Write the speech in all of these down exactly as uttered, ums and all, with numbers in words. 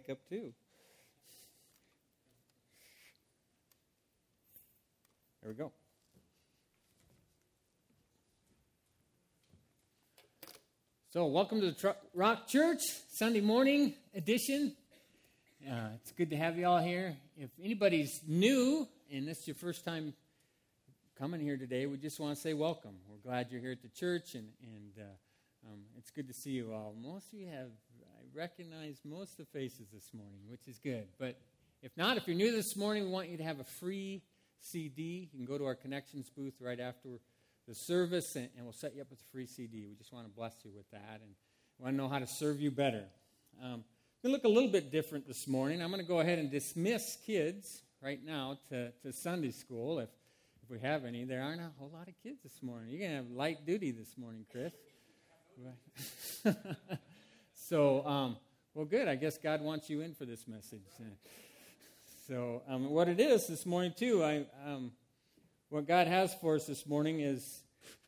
makeup too. There we go. So, welcome to the Tr- Rock Church Sunday morning edition. Uh, it's good to have you all here. If anybody's new and this is your first time coming here today, we just want to say welcome. We're glad you're here at the church, and, and uh, um, it's good to see you all. Most of you have, I recognize most of the faces this morning, which is good. But if not, if you're new this morning, we want you to have a free C D. You can go to our connections booth right after the service, and, and we'll set you up with a free C D. We just want to bless you with that, and we want to know how to serve you better. Um, going to look a little bit different this morning. I'm going to go ahead and dismiss kids right now to, to Sunday school, if if we have any. There aren't a whole lot of kids this morning. You're going to have light duty this morning, Chris. so, um, well, good. I guess God wants you in for this message. So, um, what it is this morning, too, I um, what God has for us this morning is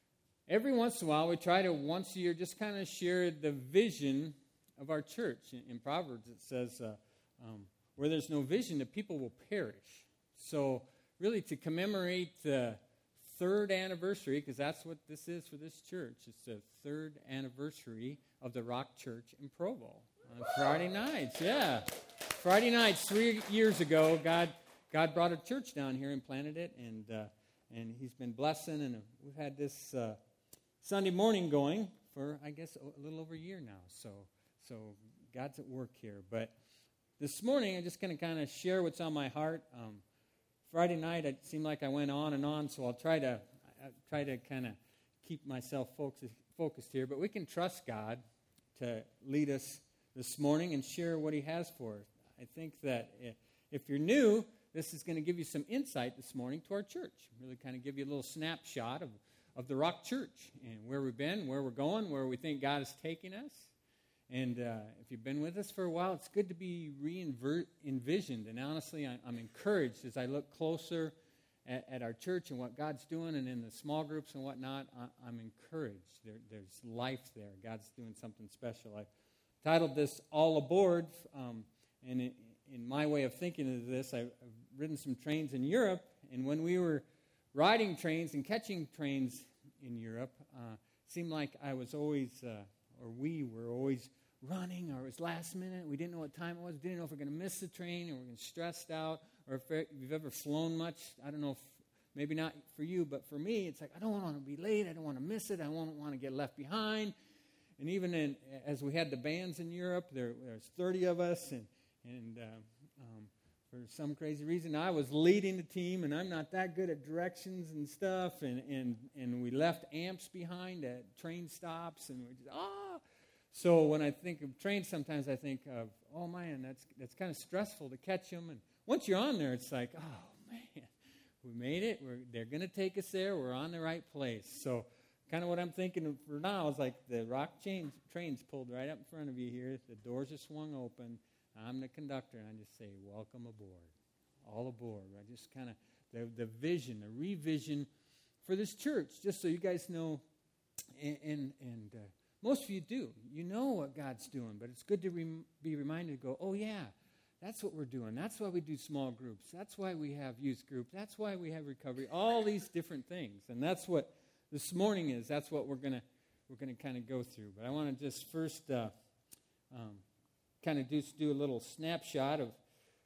every once in a while we try to once a year just kind of share the vision of our church. In, in Proverbs it says, uh, um, where there's no vision, the people will perish. So really to commemorate the third anniversary, because that's what this is for this church, it's the third anniversary of the Rock Church in Provo on Friday nights. Yeah, Friday nights, three years ago, God God brought a church down here and planted it, and uh, and He's been blessing, and we've had this uh, Sunday morning going for, I guess, a little over a year now. So, so God's at work here. But this morning, I'm just going to kind of share what's on my heart. Um, Friday night, it seemed like I went on and on, so I'll try to I'll try to kind of keep myself focused focused here. But we can trust God to lead us this morning and share what He has for us. I think that if you're new, this is going to give you some insight this morning to our church. Really kind of give you a little snapshot of, of the Rock Church and where we've been, where we're going, where we think God is taking us. And uh, if you've been with us for a while, it's good to be re-envisioned. And honestly, I, I'm encouraged as I look closer at, at our church and what God's doing and in the small groups and whatnot. I, I'm encouraged. There, there's life there. God's doing something special. I titled this All Aboard, um, and it, in my way of thinking of this, I've ridden some trains in Europe, and when we were riding trains and catching trains in Europe, uh, it seemed like I was always, uh, or we were always running, or it was last minute. We didn't know what time it was. We didn't know if we were going to miss the train, or we we're going to stressed out, or if you've ever flown much. I don't know if, maybe not for you, but for me, it's like, I don't want to be late. I don't want to miss it. I don't want to get left behind. And even in, as we had the bands in Europe, there, there was thirty of us, and And uh, um, for some crazy reason, I was leading the team, and I'm not that good at directions and stuff. And and, and we left amps behind at train stops, and we just ah. So when I think of trains, sometimes I think of, oh man, that's that's kind of stressful to catch them. And once you're on there, it's like, oh man, we made it. We're, they're going to take us there. We're on the right place. So kind of what I'm thinking of for now is like the Rock chains, trains pulled right up in front of you here. The doors are swung open. I'm the conductor, and I just say, welcome aboard, all aboard. I just kind of, the, the vision, the revision for this church, just so you guys know, and and, and uh, most of you do. You know what God's doing, but it's good to rem- be reminded to go, oh, yeah, that's what we're doing. That's why we do small groups. That's why we have youth group. That's why we have recovery, all these different things. And that's what this morning is. That's what we're going to we're gonna kind of go through. But I want to just first uh, um, kind of just do a little snapshot of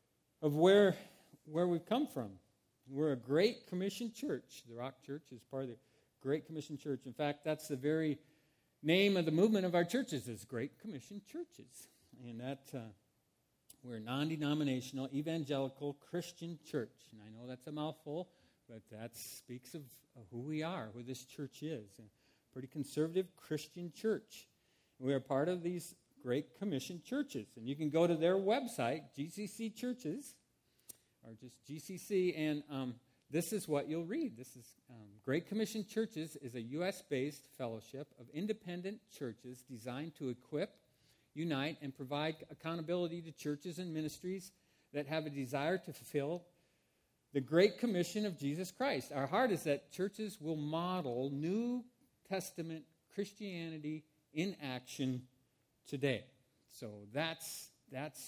of where where we've come from. We're a Great Commission church. The Rock Church is part of the Great Commission church. In fact, that's the very name of the movement of our churches is Great Commission churches. And that uh, we're a non-denominational, evangelical Christian church. And I know that's a mouthful, but that speaks of, of who we are, who this church is. A pretty conservative Christian church. We are part of these Great Commission churches. And you can go to their website, G C C Churches, or just G C C, and um, this is what you'll read. This is um, Great Commission Churches is a U S-based fellowship of independent churches designed to equip, unite, and provide accountability to churches and ministries that have a desire to fulfill the Great Commission of Jesus Christ. Our heart is that churches will model New Testament Christianity in action today. So that's that's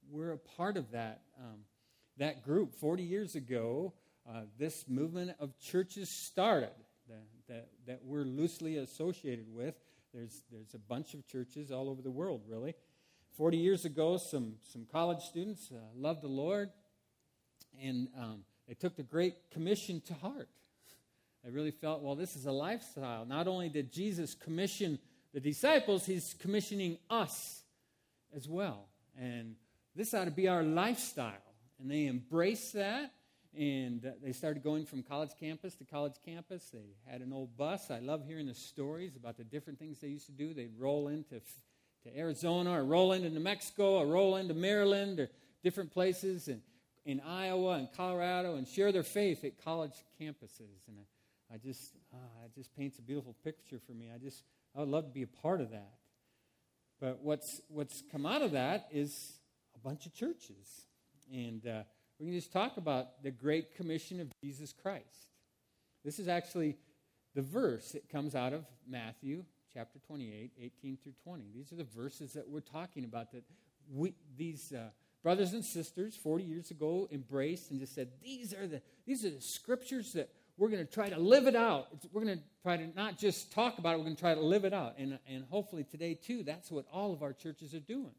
we're a part of that um, that group. Forty years ago, uh, this movement of churches started that, that that we're loosely associated with. There's there's a bunch of churches all over the world, really. Forty years ago, some some college students uh, loved the Lord, and um, they took the Great Commission to heart. They really felt, well, this is a lifestyle. Not only did Jesus commission the disciples, he's commissioning us as well. And this ought to be our lifestyle. And they embraced that, and uh, they started going from college campus to college campus. They had an old bus. I love hearing the stories about the different things they used to do. They'd roll into to Arizona, or roll into New Mexico, or roll into Maryland, or different places in, in Iowa and Colorado, and share their faith at college campuses. And I, I just, uh, it just paints a beautiful picture for me. I just, I would love to be a part of that. But what's what's come out of that is a bunch of churches. And uh, we can just talk about the Great Commission of Jesus Christ. This is actually the verse that comes out of Matthew chapter twenty-eight, eighteen through twenty. These are the verses that we're talking about that we, these uh, brothers and sisters forty years ago embraced and just said, these are the these are the scriptures that we're going to try to live it out. We're going to try to not just talk about it, we're going to try to live it out. And, and hopefully today, too, that's what all of our churches are doing.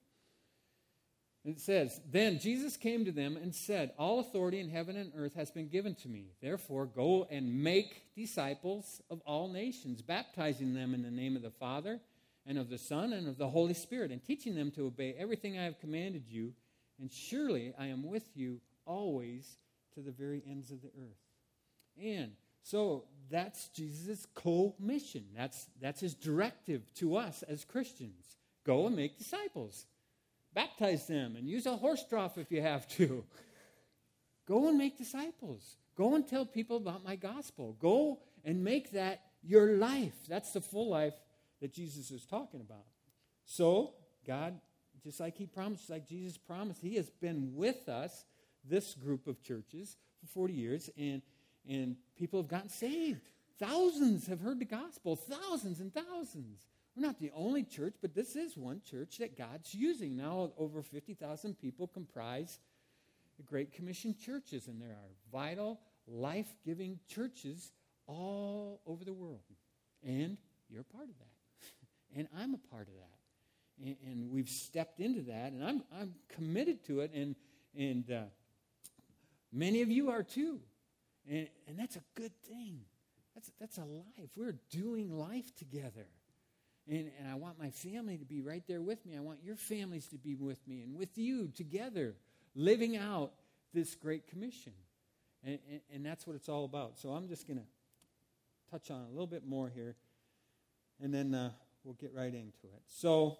It says, then Jesus came to them and said, all authority in heaven and earth has been given to me. Therefore, go and make disciples of all nations, baptizing them in the name of the Father and of the Son and of the Holy Spirit, and teaching them to obey everything I have commanded you. And surely I am with you always to the very ends of the earth. And so that's Jesus' co-mission. That's, that's his directive to us as Christians. Go and make disciples. Baptize them and use a horse trough if you have to. Go and make disciples. Go and tell people about my gospel. Go and make that your life. That's the full life that Jesus is talking about. So God, just like he promised, like Jesus promised, he has been with us, this group of churches, for forty years, and And people have gotten saved. Thousands have heard the gospel. Thousands and thousands. We're not the only church, but this is one church that God's using. Now over fifty thousand people comprise the Great Commission churches. And there are vital, life-giving churches all over the world. And you're a part of that. And I'm a part of that. And, and we've stepped into that. And I'm, I'm committed to it. And, and uh, many of you are too. And, and that's a good thing. That's, that's a life. We're doing life together. And, and I want my family to be right there with me. I want your families to be with me and with you together, living out this Great Commission. And, and, and that's what it's all about. So I'm just going to touch on a little bit more here, and then uh, we'll get right into it. So,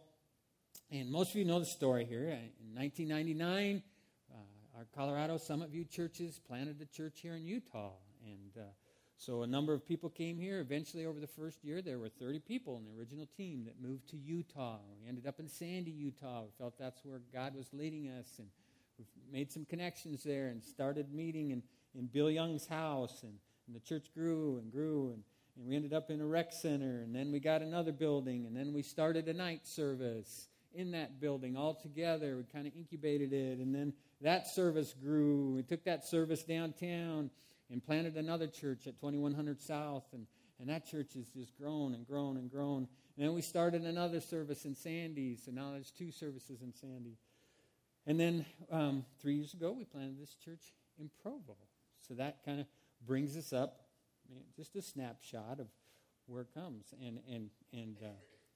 and most of you know the story here. In nineteen ninety-nine, our Colorado Summit View churches planted a church here in Utah. And uh, so a number of people came here. Eventually, over the first year, there were thirty people in the original team that moved to Utah. We ended up in Sandy, Utah. We felt that's where God was leading us. And we've made some connections there and started meeting in, in Bill Young's house. And, and the church grew and grew. And, and we ended up in a rec center. And then we got another building. And then we started a night service in that building all together. We kind of incubated it. And then that service grew. We took that service downtown and planted another church at twenty-one hundred South, and, and that church has just grown and grown and grown. And then we started another service in Sandy, so now there's two services in Sandy. And then um, three years ago, we planted this church in Provo. So that kind of brings us up, man, just a snapshot of where it comes. And, and, and uh,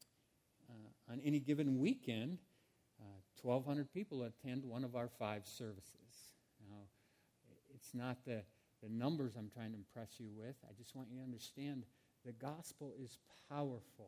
uh, on any given weekend, Uh, twelve hundred people attend one of our five services. Now, it's not the, the numbers I'm trying to impress you with. I just want you to understand the gospel is powerful.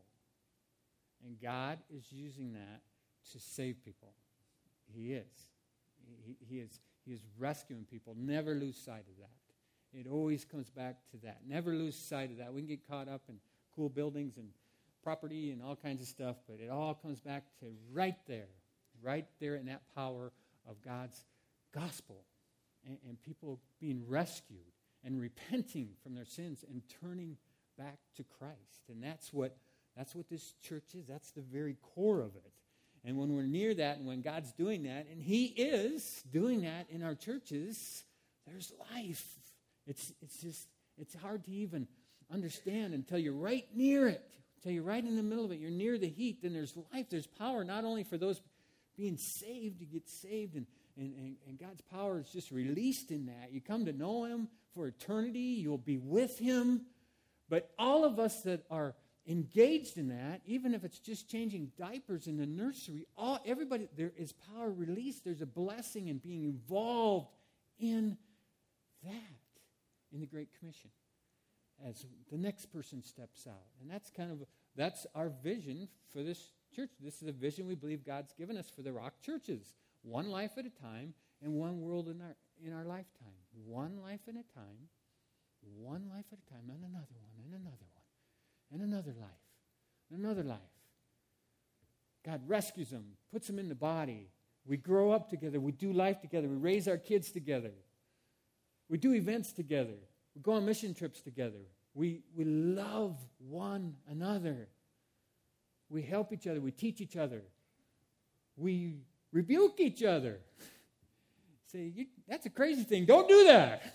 And God is using that to save people. He is. He, he is. He is rescuing people. Never lose sight of that. It always comes back to that. Never lose sight of that. We can get caught up in cool buildings and property and all kinds of stuff, but it all comes back to right there. Right there in that power of God's gospel. And, and people being rescued and repenting from their sins and turning back to Christ. And that's what that's what this church is. That's the very core of it. And when we're near that and when God's doing that, and he is doing that in our churches, there's life. It's it's just, it's hard to even understand until you're right near it, until you're right in the middle of it. You're near the heat, then there's life, there's power, not only for those being saved, you get saved, and, and, and, and God's power is just released in that. You come to know him for eternity, you'll be with him. But all of us that are engaged in that, even if it's just changing diapers in the nursery, all everybody, there is power released. There's a blessing in being involved in that, in the Great Commission, as the next person steps out. And that's kind of, that's our vision for this church. This is a vision we believe God's given us for the Rock churches. One life at a time and one world in our, in our lifetime. One life at a time, one life at a time, and another one, and another one. And another life, and another life. God rescues them, puts them in the body. We grow up together. We do life together. We raise our kids together. We do events together. We go on mission trips together. We, we love one another. We help each other. We teach each other. We rebuke each other. Say, you, that's a crazy thing. Don't do that.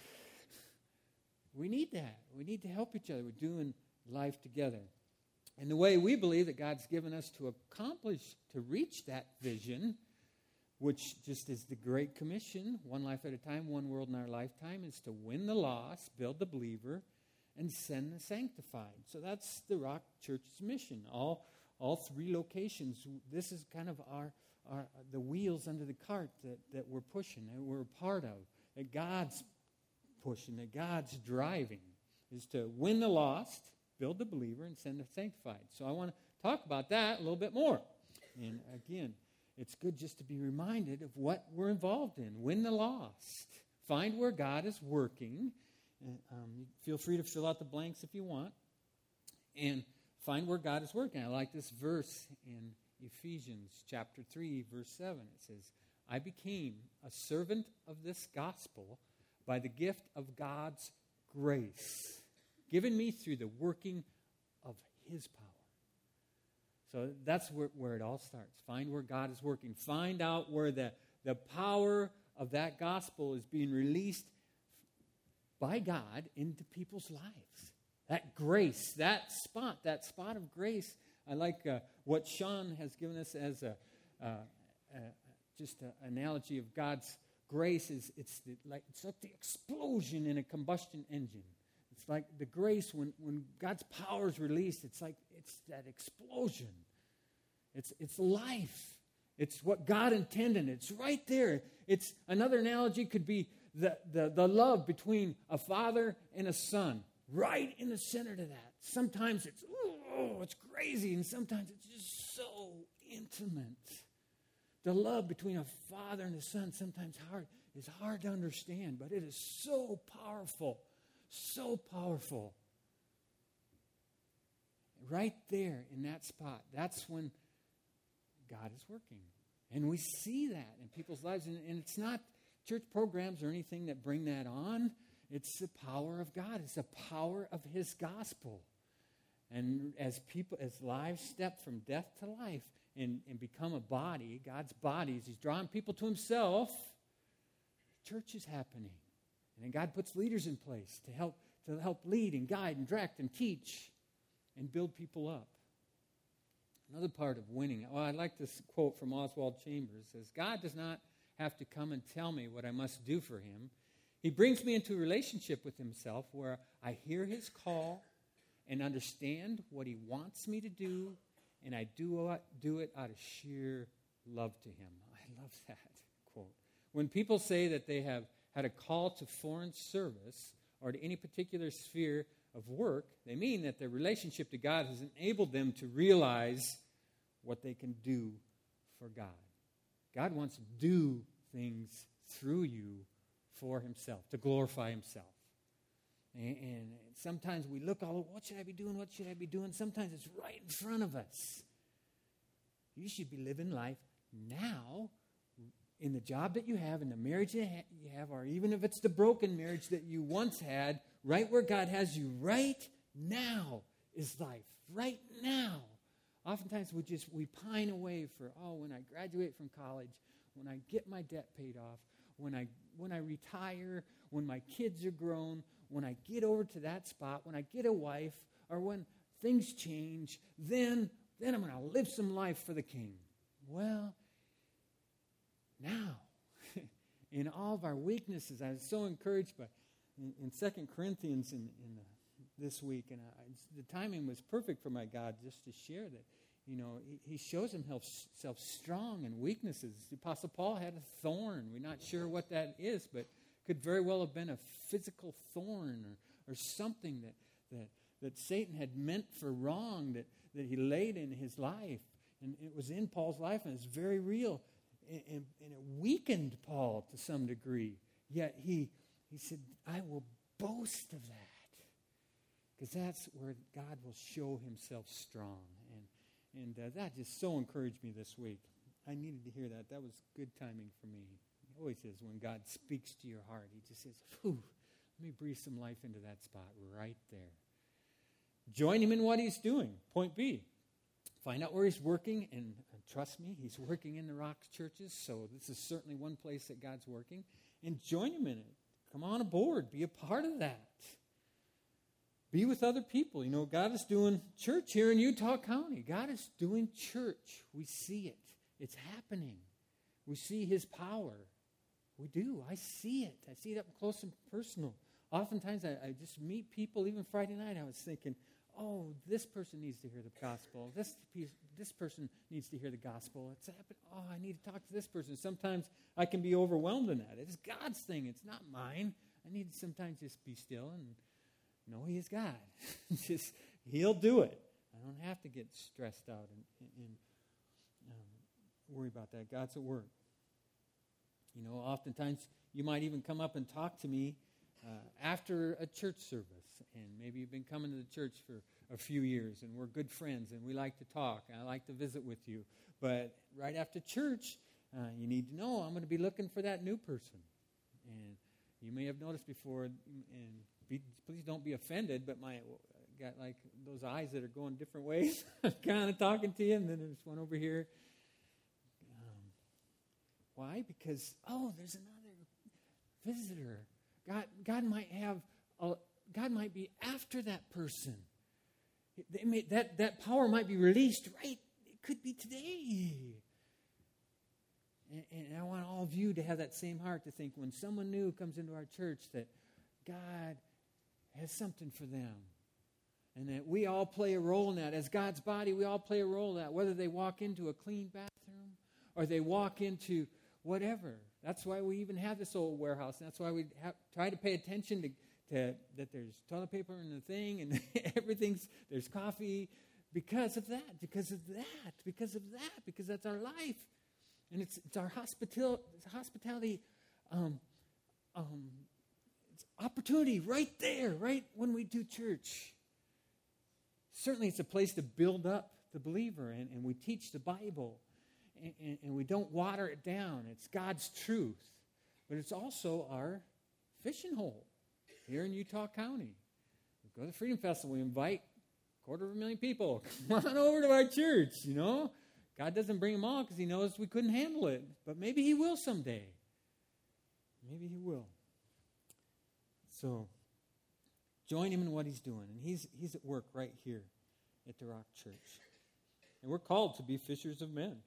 We need that. We need to help each other. We're doing life together. And the way we believe that God's given us to accomplish, to reach that vision, which just is the Great Commission, one life at a time, one world in our lifetime, is to win the lost, build the believer, and send the sanctified. So that's the Rock Church's mission. All, all three locations. This is kind of our, our the wheels under the cart that, that we're pushing, that we're a part of, that God's pushing, that God's driving, is to win the lost, build the believer, and send the sanctified. So I want to talk about that a little bit more. And again, it's good just to be reminded of what we're involved in. Win the lost. Find where God is working. And, um, feel free to fill out the blanks if you want. And find where God is working. I like this verse in Ephesians chapter three, verse seven. It says, I became a servant of this gospel by the gift of God's grace, given me through the working of his power. So that's where, where it all starts. Find where God is working. Find out where the, the power of that gospel is being released by God into people's lives. That grace, that spot, that spot of grace. I like uh, what Sean has given us as a, uh, uh, just an analogy of God's grace. Is it's the, like it's like the explosion in a combustion engine. It's like the grace, when, when God's power is released, it's like it's that explosion. It's it's life. It's what God intended. It's right there. It's another analogy could be the, the, the love between a father and a son, right in the center to that. Sometimes it's, oh, it's crazy, and sometimes it's just so intimate. The love between a father and a son sometimes hard is hard to understand, but it is so powerful. So powerful. Right there in that spot, that's when God is working. And we see that in people's lives. And, and it's not church programs or anything that bring that on. It's the power of God. It's the power of his gospel. And as people, as lives step from death to life and, and become a body, God's body, as he's drawing people to himself, church is happening. And then God puts leaders in place to help to help lead and guide and direct and teach and build people up. Another part of winning. Well, I like this quote from Oswald Chambers. It says, God does not have to come and tell me what I must do for him. He brings me into a relationship with himself where I hear his call and understand what he wants me to do, and I do, do it out of sheer love to him. I love that quote. When people say that they have had a call to foreign service or to any particular sphere of work, they mean that their relationship to God has enabled them to realize what they can do for God. God wants to do things through you for himself, to glorify himself. And, and sometimes we look all over, what should I be doing, what should I be doing? Sometimes it's right in front of us. You should be living life now in the job that you have, in the marriage that you have, or even if it's the broken marriage that you once had, right where God has you right now is life. Right now. oftentimes we just, we pine away for, oh, when I graduate from college, when I get my debt paid off, when I when I retire, when my kids are grown, when I get over to that spot, when I get a wife, or when things change, then, then I'm going to live some life for the King. Well, now, in all of our weaknesses, I was so encouraged by in, in Second Corinthians in, in the, this week, and I, the timing was perfect for my God just to share that. You know, he, he shows himself strong in weaknesses. The Apostle Paul had a thorn. We're not sure what that is, but could very well have been a physical thorn or, or something that, that that Satan had meant for wrong that, that he laid in his life. And it was in Paul's life, and it's very real. And, and, and it weakened Paul to some degree. Yet he, he said, I will boast of that. Because that's where God will show himself strong. And, and uh, that just so encouraged me this week. I needed to hear that. That was good timing for me. He always says when God speaks to your heart, he just says, whew, let me breathe some life into that spot right there. Join him in what he's doing. Point B. Find out where he's working, and, and trust me, he's working in the Rocks churches, so this is certainly one place that God's working. And join him in it. Come on aboard. Be a part of that. Be with other people. You know, God is doing church here in Utah County. God is doing church. We see it. It's happening. We see his power. We do. I see it. I see it up close and personal. Oftentimes I, I just meet people, even Friday night, I was thinking, oh, this person needs to hear the gospel. This piece, this person needs to hear the gospel. It's happened. Oh, I need to talk to this person. Sometimes I can be overwhelmed in that. It's God's thing. It's not mine. I need to sometimes just be still and know he is God. Just, he'll do it. I don't have to get stressed out and, and um, worry about that. God's at work. You know, oftentimes you might even come up and talk to me uh, after a church service. And maybe you've been coming to the church for a few years, and we're good friends, and we like to talk, and I like to visit with you. But right after church, uh, you need to know I'm going to be looking for that new person. And you may have noticed before, and be, please don't be offended, but my got like those eyes that are going different ways. I'm kind of talking to you, and then there's one over here. Um, why? Because, oh, there's another visitor. God, God might have a God might be after that person. They may, that, that power might be released right. It could be today. And, and I want all of you to have that same heart to think when someone new comes into our church that God has something for them. And that we all play a role in that. As God's body, we all play a role in that. Whether they walk into a clean bathroom or they walk into whatever. That's why we even have this old warehouse. And that's why we have, try to pay attention to To, that there's toilet paper in the thing and everything's, there's coffee because of that, because of that, because of that, because that's our life. And it's it's our hospital, hospitality um, um, it's opportunity right there, right when we do church. Certainly it's a place to build up the believer, and, and we teach the Bible, and, and, and we don't water it down. It's God's truth. But it's also our fishing hole. Here in Utah County. We go to the Freedom Festival. We invite a quarter of a million people. Come on over to our church, you know. God doesn't bring them all because he knows we couldn't handle it. But maybe he will someday. Maybe he will. So, join him in what he's doing. And he's, he's at work right here at the Rock Church. And we're called to be fishers of men.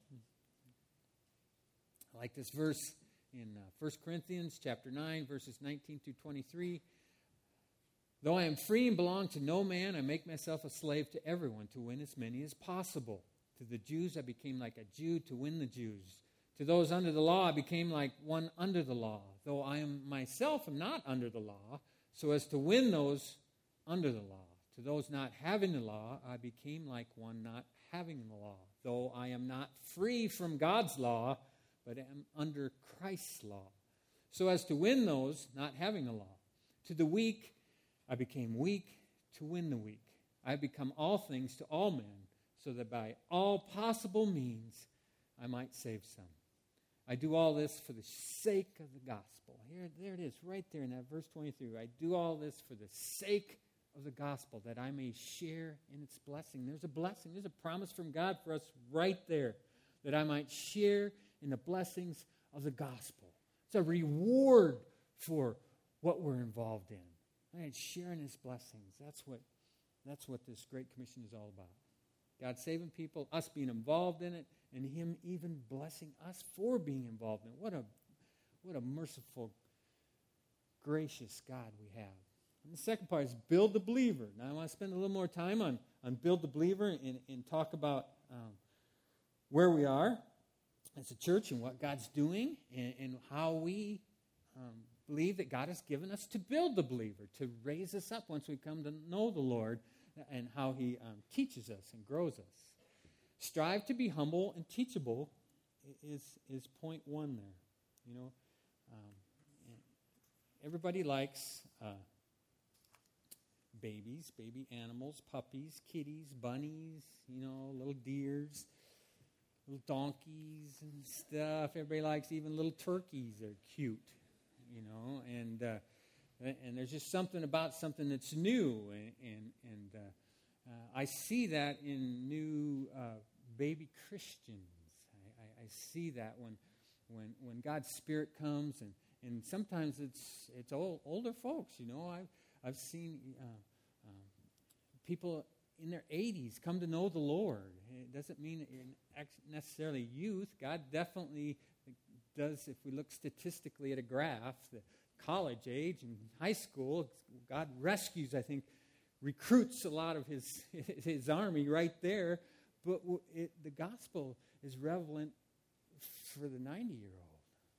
I like this verse in uh, First Corinthians chapter nine, verses nineteen through twenty-three. Though I am free and belong to no man, I make myself a slave to everyone to win as many as possible. To the Jews, I became like a Jew to win the Jews. To those under the law, I became like one under the law, though I am myself am not under the law, so as to win those under the law. To those not having the law, I became like one not having the law, though I am not free from God's law, but am under Christ's law, so as to win those not having the law. To the weak, I became weak to win the weak. I have become all things to all men, so that by all possible means I might save some. I do all this for the sake of the gospel. Here, there it is, right there in that verse twenty-three. I do all this for the sake of the gospel, that I may share in its blessing. There's a blessing. There's a promise from God for us right there, that I might share in the blessings of the gospel. It's a reward for what we're involved in. I might share in his blessings. That's what, that's what this Great Commission is all about. God saving people, us being involved in it, and him even blessing us for being involved in it. What a, what a merciful, gracious God we have. And the second part is build the believer. Now I want to spend a little more time on, on build the believer and, and talk about um, where we are as a church and what God's doing and, and how we um, believe that God has given us to build the believer, to raise us up once we come to know the Lord, and how he um, teaches us and grows us. Strive to be humble and teachable is, is point one there. You know, um, everybody likes uh, babies, baby animals, puppies, kitties, bunnies, you know, little deers, little donkeys and stuff. Everybody likes even little turkeys. They're cute, you know, and uh, and there's just something about something that's new, and and, and uh, uh, I see that in new uh, baby Christians. I, I, I see that when when when God's Spirit comes, and, and sometimes it's it's old, older folks. You know, I've I've seen uh, um, people in their eighties come to know the Lord. It doesn't mean in necessarily youth. God definitely does. If we look statistically at a graph, the college age and high school, God rescues, I think, recruits a lot of his his army right there. But it, the gospel is relevant for the ninety-year-old.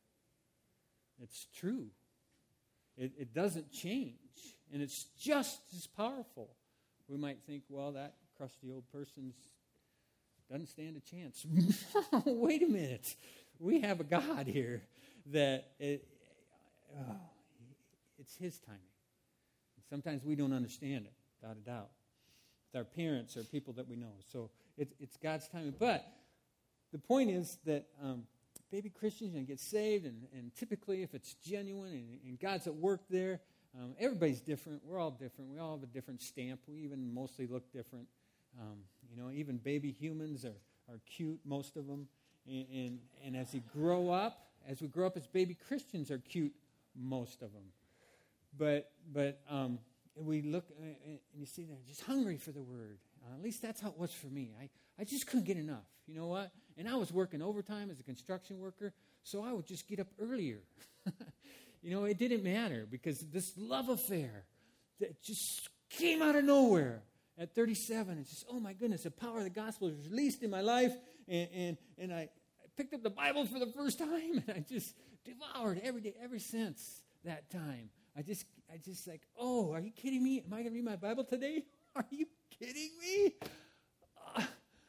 It's true. It, it doesn't change, and it's just as powerful. We might think, well, that crusty old person doesn't stand a chance. Wait a minute. We have a God here that it, oh, it's his timing. And sometimes we don't understand it, without a doubt. With our parents or people that we know. So it, it's God's timing. But the point is that um, baby Christians can get saved, and, and typically if it's genuine and, and God's at work there, um, everybody's different. We're all different. We all have a different stamp. We even mostly look different. Um, you know, even baby humans are, are cute, most of them. And, and, and as you grow up, as we grow up as baby Christians are cute, most of them. But but um, we look uh, and you see they're just hungry for the word. Uh, at least that's how it was for me. I, I just couldn't get enough. You know what? And I was working overtime as a construction worker, so I would just get up earlier. You know, it didn't matter because this love affair that just came out of nowhere at thirty-seven. It's just, oh my goodness, the power of the gospel is released in my life, and and, and I, I picked up the Bible for the first time, and I just devoured every day, ever since that time. I just, I just like, oh, are you kidding me? Am I going to read my Bible today? Are you kidding me? Uh,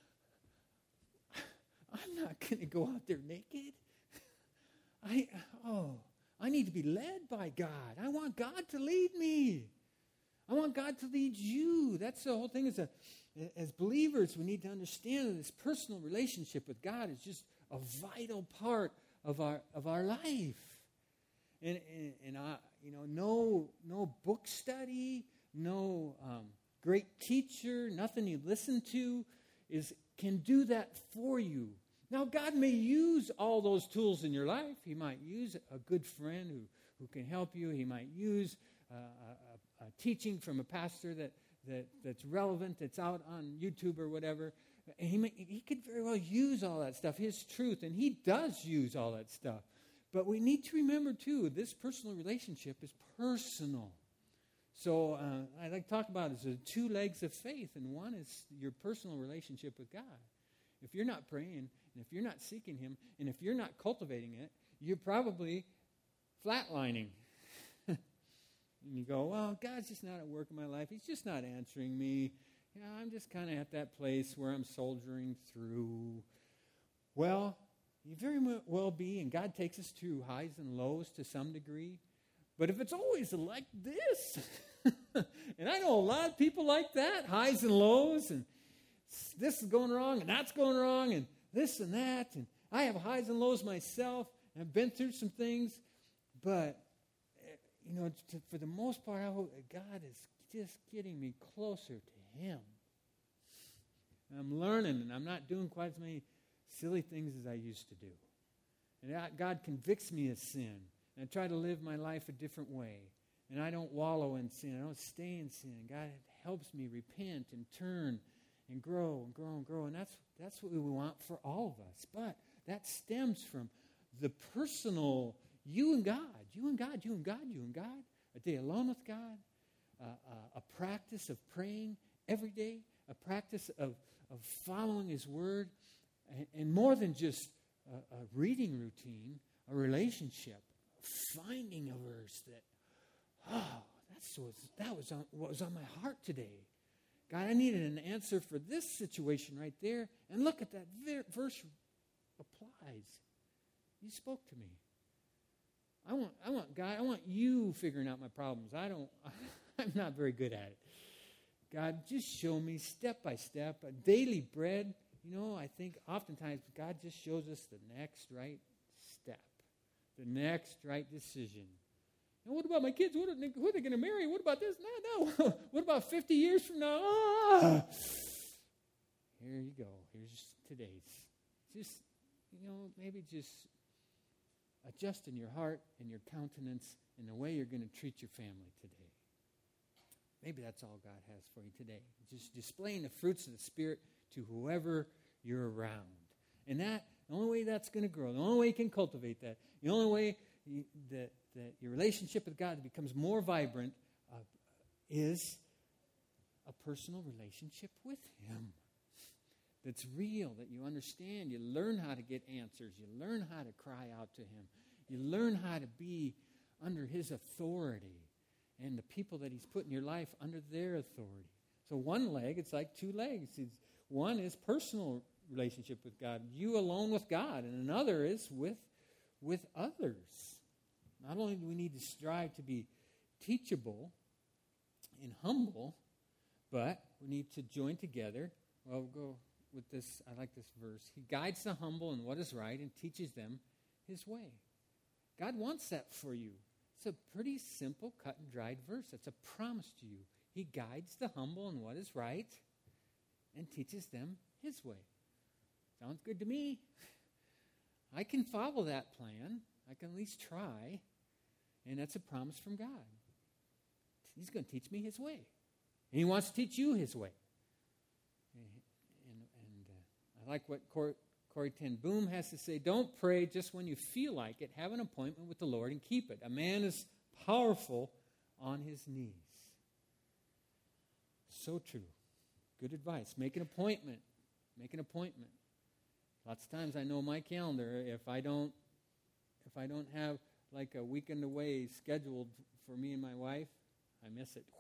I'm not going to go out there naked. I, oh, I need to be led by God. I want God to lead me. I want God to lead you. That's the whole thing. As, a, as believers, we need to understand that this personal relationship with God is just a vital part of our of our life. And, and, and I, you know, no no book study, no um, great teacher, nothing you listen to is can do that for you. Now, God may use all those tools in your life. He might use a good friend who, who can help you. He might use uh, a, a teaching from a pastor that, that that's relevant, that's out on YouTube or whatever. And he, may, he could very well use all that stuff, his truth, and he does use all that stuff. But we need to remember, too, this personal relationship is personal. So uh, I like to talk about it as the two legs of faith, and one is your personal relationship with God. If you're not praying, and if you're not seeking him, and if you're not cultivating it, you're probably flatlining. And you go, well, God's just not at work in my life. He's just not answering me. You know, I'm just kind of at that place where I'm soldiering through. Well, you very well be, and God takes us through highs and lows to some degree. But if it's always like this, and I know a lot of people like that, highs and lows, and this is going wrong, and that's going wrong, and this and that, and I have highs and lows myself, and I've been through some things, but, you know, to, for the most part, I hope God is just getting me closer to Him. And I'm learning, and I'm not doing quite as many silly things as I used to do. And God convicts me of sin, and I try to live my life a different way. And I don't wallow in sin. I don't stay in sin. God helps me repent and turn and grow and grow and grow. And that's that's what we want for all of us. But that stems from the personal you and God, you and God, you and God, you and God, a day alone with God, uh, uh, a practice of praying every day, a practice of, of following His Word, and, and more than just a, a reading routine, a relationship, finding a verse that, oh, that's what, that was on, what was on my heart today. God, I needed an answer for this situation right there. And look at that ver- verse applies. You spoke to me. I want, I want God, I want you figuring out my problems. I don't, I'm not very good at it. God, just show me step by step, a daily bread. You know, I think oftentimes God just shows us the next right step, the next right decision. And what about my kids? What are they, who are they going to marry? What about this? No, no. What about fifty years from now? Ah! Here you go. Here's today's. Just, you know, maybe just adjust in your heart and your countenance and the way you're going to treat your family today. Maybe that's all God has for you today. Just displaying the fruits of the Spirit to whoever you're around. And that, the only way that's going to grow, the only way you can cultivate that, the only way you, that, that your relationship with God becomes more vibrant uh, is a personal relationship with Him. That's real, that you understand. You learn how to get answers. You learn how to cry out to Him. You learn how to be under His authority and the people that He's put in your life under their authority. So one leg, it's like two legs. It's, one is personal relationship with God, you alone with God, and another is with, with others. Not only do we need to strive to be teachable and humble, but we need to join together. Well, we'll go with this. I like this verse. He guides the humble in what is right and teaches them His way. God wants that for you. It's a pretty simple, cut and dried verse. It's a promise to you. He guides the humble in what is right and teaches them His way. Sounds good to me. I can follow that plan. I can at least try. And that's a promise from God. He's going to teach me His way. And He wants to teach you His way. And, and, and uh, I like what Cor- Corrie ten Boom has to say. Don't pray just when you feel like it. Have an appointment with the Lord and keep it. A man is powerful on his knees. So true. Good advice. Make an appointment. Make an appointment. Lots of times I know my calendar. If I don't, if I don't have like a weekend away scheduled for me and my wife, I miss it.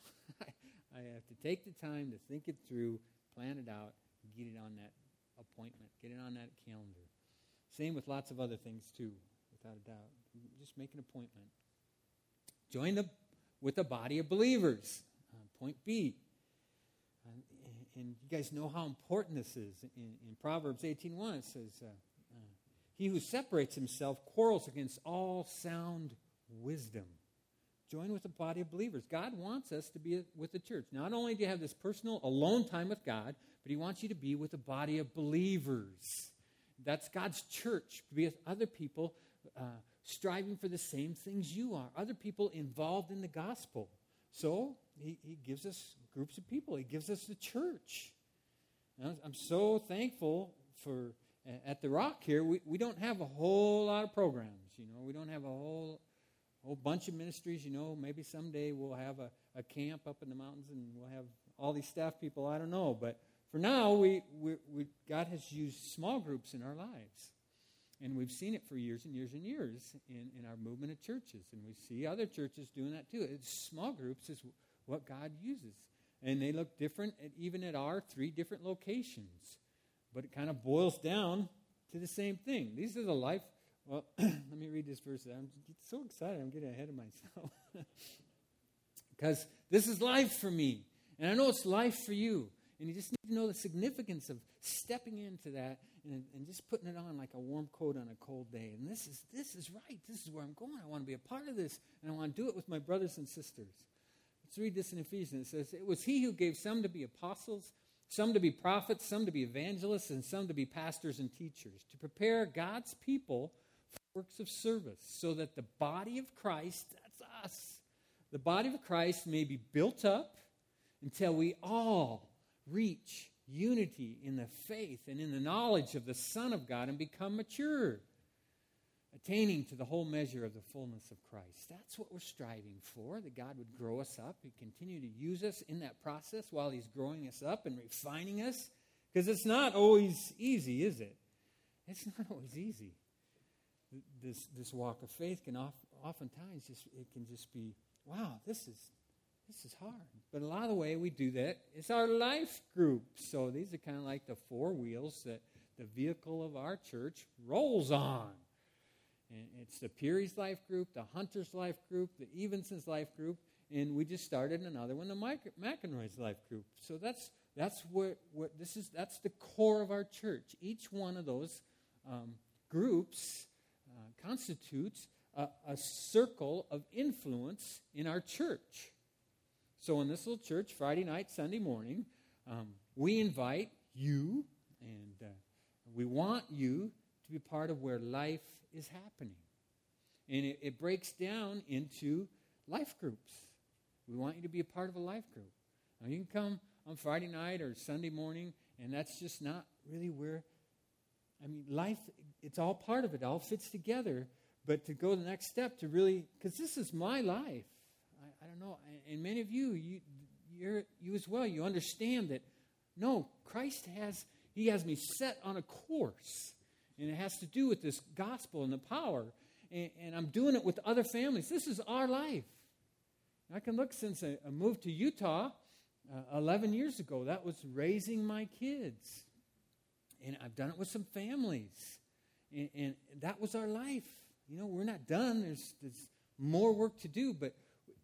I have to take the time to think it through, plan it out, get it on that appointment, get it on that calendar. Same with lots of other things too, without a doubt. Just make an appointment. Join the with a body of believers. Uh, point B. Uh, and you guys know how important this is. In, in Proverbs eighteen one, it says, uh, uh, he who separates himself quarrels against all sound wisdom. Join with a body of believers. God wants us to be with the church. Not only do you have this personal alone time with God, but He wants you to be with a body of believers. That's God's church, to be with other people uh, striving for the same things you are, other people involved in the gospel. So he, he gives us groups of people. He gives us the church. Now, I'm so thankful for, uh, at the Rock here, we, we don't have a whole lot of programs. You know, we don't have a whole... whole bunch of ministries, you know, maybe someday we'll have a, a camp up in the mountains and we'll have all these staff people, I don't know. But for now, we, we, we God has used small groups in our lives. And we've seen it for years and years and years in, in our movement of churches. And we see other churches doing that too. It's small groups is what God uses. And they look different at, even at our three different locations. But it kind of boils down to the same thing. These are the life... Well, let me read this verse. I'm so excited. I'm getting ahead of myself. Because this is life for me. And I know it's life for you. And you just need to know the significance of stepping into that and, and just putting it on like a warm coat on a cold day. And this is this is right. This is where I'm going. I want to be a part of this. And I want to do it with my brothers and sisters. Let's read this in Ephesians. It says, it was he who gave some to be apostles, some to be prophets, some to be evangelists, and some to be pastors and teachers, to prepare God's people for works of service, so that the body of Christ, that's us, the body of Christ may be built up until we all reach unity in the faith and in the knowledge of the Son of God and become mature, attaining to the whole measure of the fullness of Christ. That's what we're striving for, that God would grow us up. He'd continue to use us in that process while he's growing us up and refining us. Because it's not always easy, is it? It's not always easy. This this walk of faith can oft, oftentimes just it can just be, wow, this is this is hard. But a lot of the way we do that is our life groups. So these are kind of like the four wheels that the vehicle of our church rolls on. And it's the Peary's Life Group, the Hunter's Life Group, the Evenson's Life Group, and we just started another one, the Mike, McEnroy's Life Group. So that's that's what what this is. That's the core of our church. Each one of those um, groups uh, constitutes a, a circle of influence in our church. So in this little church, Friday night, Sunday morning, um, we invite you, and uh, we want you to be part of where life is happening. And it, it breaks down into life groups. We want you to be a part of a life group. Now, you can come on Friday night or Sunday morning, and that's just not really where, I mean, life, it's all part of it. It all fits together. But to go the next step to really, because this is my life. I, I don't know. And many of you, you, you're, you as well, you understand that, no, Christ has, he has me set on a course. And it has to do with this gospel and the power. And, and I'm doing it with other families. This is our life. I can look since I, I moved to Utah uh, eleven years ago. That was raising my kids. And I've done it with some families. And, and that was our life. You know, we're not done. There's, there's more work to do. But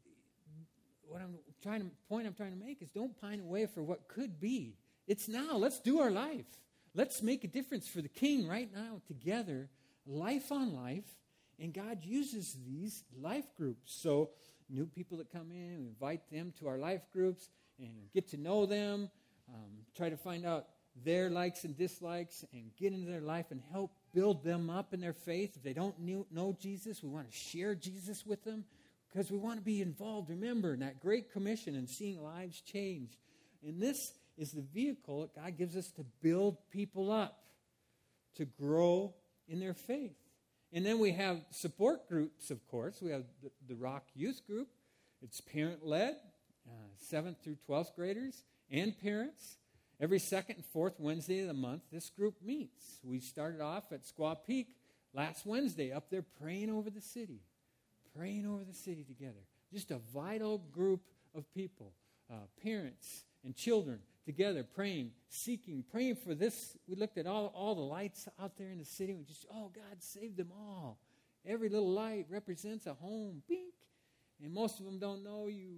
what I'm trying to, point I'm trying to make is don't pine away for what could be. It's now. Let's do our life. Let's make a difference for the King right now together, life on life, and God uses these life groups. So new people that come in, we invite them to our life groups and get to know them, um, try to find out their likes and dislikes and get into their life and help build them up in their faith. If they don't knew, know Jesus, we want to share Jesus with them because we want to be involved, remember, in that Great Commission and seeing lives change. And this is the vehicle that God gives us to build people up, to grow in their faith. And then we have support groups, of course. We have the, the Rock Youth Group. It's parent-led, uh, seventh through twelfth graders and parents. Every second and fourth Wednesday of the month, this group meets. We started off at Squaw Peak last Wednesday, up there praying over the city, praying over the city together. Just a vital group of people, uh, parents and children, together, praying, seeking, praying for this. We looked at all, all the lights out there in the city. We just, oh, God, save them all. Every little light represents a home. Bink. And most of them don't know you.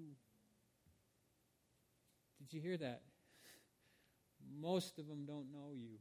Did you hear that? Most of them don't know you.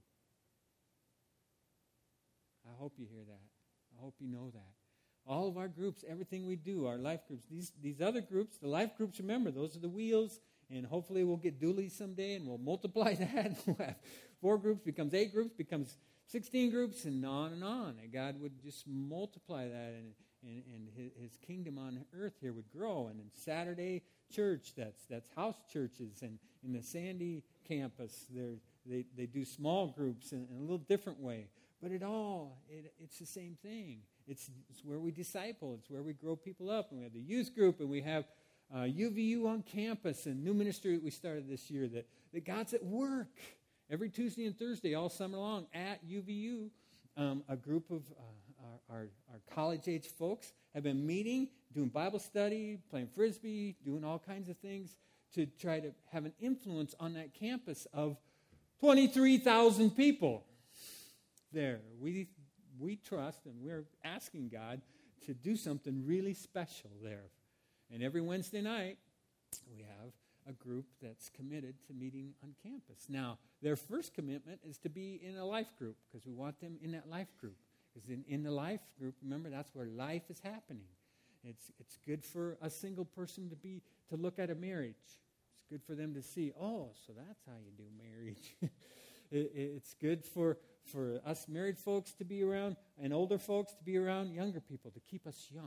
I hope you hear that. I hope you know that. All of our groups, everything we do, our life groups, these, these other groups, the life groups, remember, those are the wheels. And hopefully we'll get dualies someday and we'll multiply that. We'll have four groups, becomes eight groups, becomes sixteen groups, and on and on. And God would just multiply that, and, and, and his, his kingdom on earth here would grow. And in Saturday church, that's that's house churches. And in the Sandy campus, they they do small groups in, in a little different way. But it all, it, it's the same thing. It's, it's where we disciple. It's where we grow people up. And we have the youth group, and we have Uh, U V U on campus, and new ministry that we started this year, that, that God's at work every Tuesday and Thursday all summer long at U V U. Um, a group of uh, our, our, our college-age folks have been meeting, doing Bible study, playing Frisbee, doing all kinds of things to try to have an influence on that campus of twenty-three thousand people there. We, we trust, and we're asking God to do something really special there. And every Wednesday night, we have a group that's committed to meeting on campus. Now, their first commitment is to be in a life group, because we want them in that life group. Because in, in the life group, remember, that's where life is happening. It's it's good for a single person to be to look at a marriage. It's good for them to see, oh, so that's how you do marriage. it, it's good for, for us married folks to be around and older folks to be around younger people, to keep us young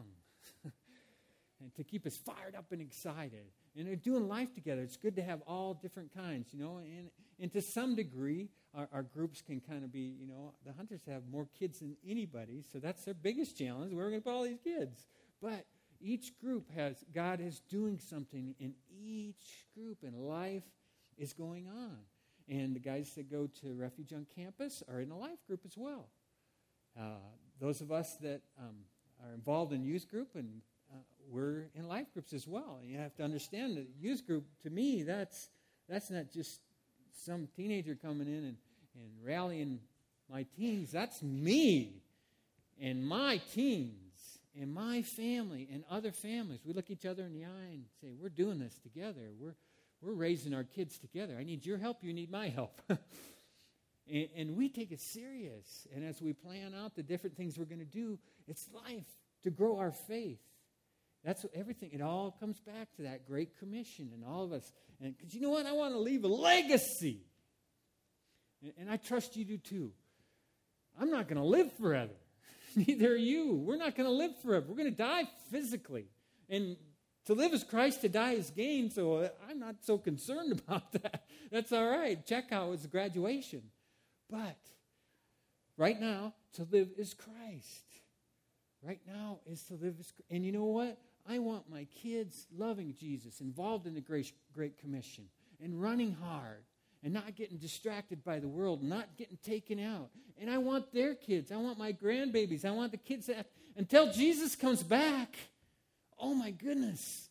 and to keep us fired up and excited. And they're doing life together. It's good to have all different kinds, you know. And, and to some degree, our, our groups can kind of be, you know, the Hunters have more kids than anybody, so that's their biggest challenge. Where are we going to put all these kids? But each group has, God is doing something in each group, and life is going on. And the guys that go to Refuge on Campus are in a life group as well. Uh, those of us that um, are involved in youth group, and uh, we're in life groups as well. And you have to understand that youth group, to me, that's that's not just some teenager coming in and, and rallying my teens. That's me and my teens and my family and other families. We look each other in the eye and say, we're doing this together. We're we're raising our kids together. I need your help. You need my help. and, and we take it serious. And as we plan out the different things we're going to do, it's life to grow our faith. That's what everything, it all comes back to that Great Commission and all of us. And because you know what? I want to leave a legacy. And, and I trust you do too. I'm not going to live forever. Neither are you. We're not going to live forever. We're going to die physically. And to live is Christ, to die is gain, so I'm not so concerned about that. That's all right. Check out is graduation. But right now, to live is Christ. Right now is to live is Christ. And you know what? I want my kids loving Jesus, involved in the Great, Great Commission, and running hard, and not getting distracted by the world, not getting taken out. And I want their kids. I want my grandbabies. I want the kids that, until Jesus comes back, oh my goodness,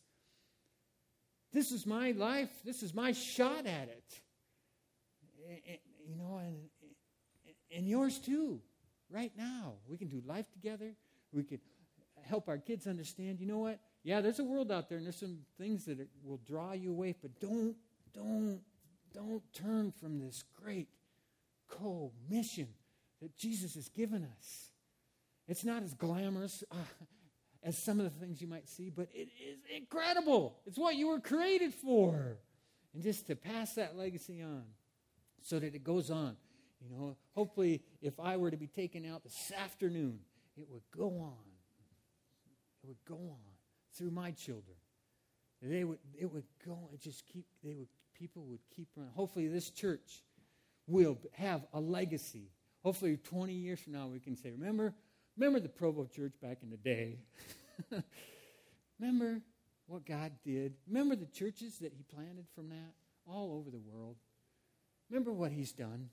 this is my life. This is my shot at it. And, you know, and, and yours too, right now. We can do life together. We can help our kids understand, you know what? Yeah, there's a world out there, and there's some things that are, will draw you away, but don't, don't, don't turn from this great co-mission that Jesus has given us. It's not as glamorous uh, as some of the things you might see, but it is incredible. It's what you were created for. And just to pass that legacy on so that it goes on. You know, hopefully if I were to be taken out this afternoon, it would go on. It would go on through my children. They would, it would go and just keep, they would, people would keep running. Hopefully this church will have a legacy. Hopefully twenty years from now we can say, remember, remember the Provo Church back in the day? Remember what God did? Remember the churches that he planted from that all over the world? Remember what he's done?